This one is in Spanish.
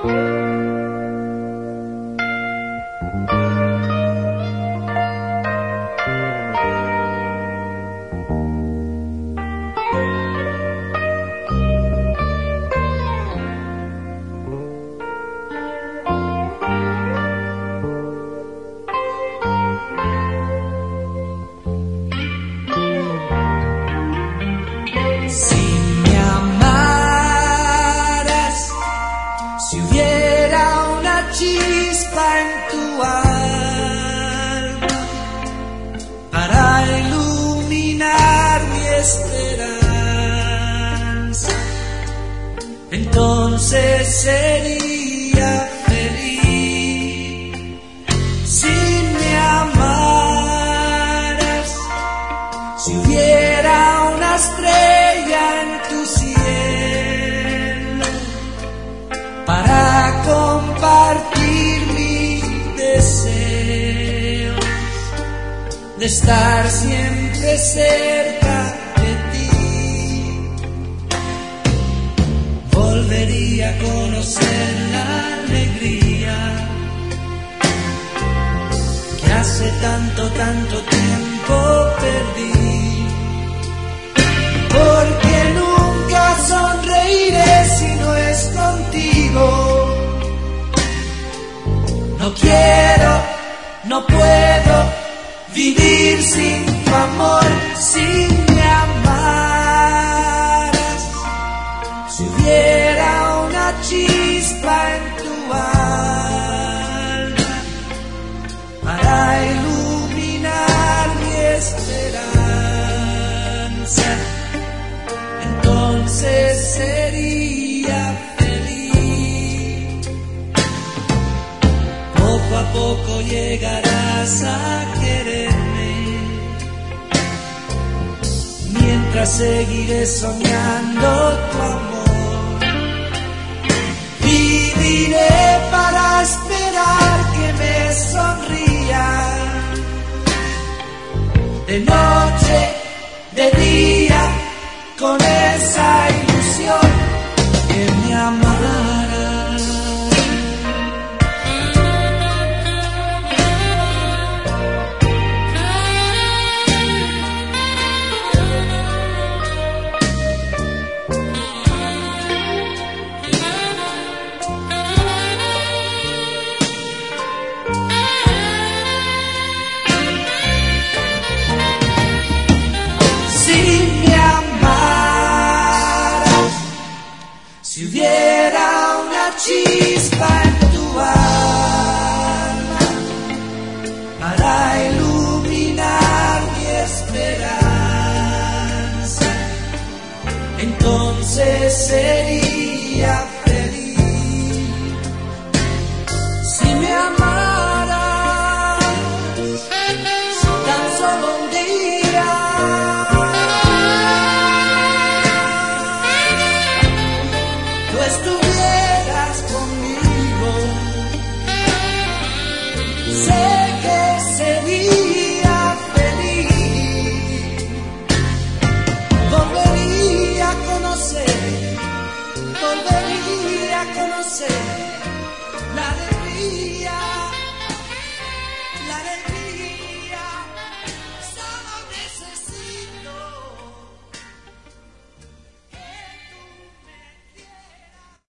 Entonces sería feliz. Si me amaras, si hubiera una estrella en tu cielo para compartir mis deseos de estar siempre cerca de ti. Volvería a conocer la alegría que hace tanto tiempo perdí. Porque nunca sonreiré si no es contigo. No quiero, no puedo vivir sin tu amor, sin me amaras. Si hubiera una chispa en tu alma para iluminar mi esperanza, entonces sería feliz. Poco a poco llegarás a quererme, mientras seguiré soñando tu amor. Viviré para esperar que me sonría, de noche, de día, con esa ilusión que me amará. Si hubiera una chispa en tu alma para iluminar mi esperanza, entonces sería feliz. Si me amaras, si tan solo un día, tú estuvieras conmigo, sé que sería feliz. Volvería a conocer la alegría